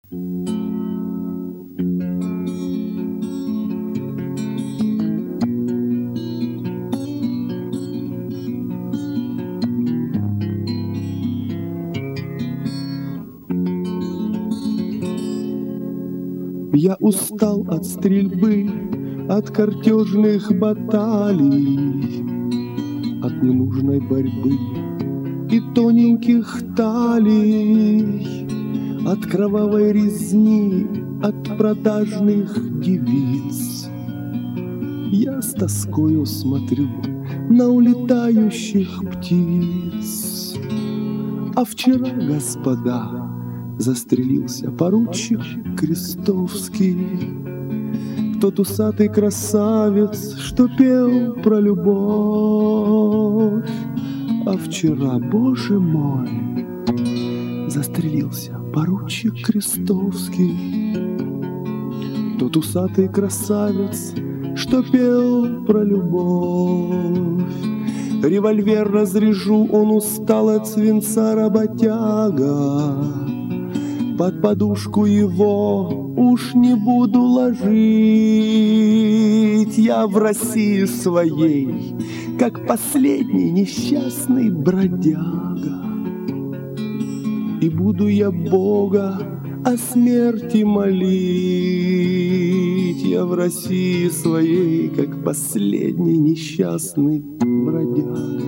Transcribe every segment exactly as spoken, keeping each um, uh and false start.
Я устал от стрельбы, от картежных баталий, от ненужной борьбы и тоненьких талий, от кровавой резни, от продажных девиц. Я с тоскою смотрю на улетающих птиц. А вчера, господа, застрелился поручик Крестовский, тот усатый красавец, что пел про любовь. А вчера, боже мой, застрелился поручик Крестовский, тот усатый красавец, что пел про любовь. Револьвер разряжу, он устал от свинца работяга, под подушку его уж не буду ложить. Я в России своей, как последний несчастный бродяга, и буду я Бога о смерти молить. Я в России своей, как последний несчастный бродяга,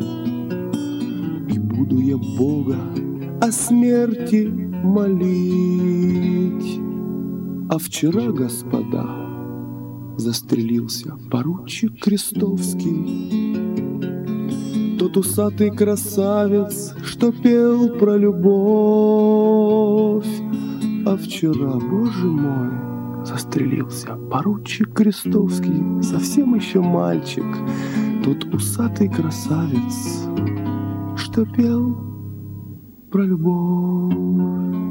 и буду я Бога о смерти молить. А вчера, господа, застрелился поручик Крестовский, тот усатый красавец, что пел про любовь. А вчера, боже мой, застрелился поручик Крестовский, совсем еще мальчик, тот усатый красавец, что пел про любовь.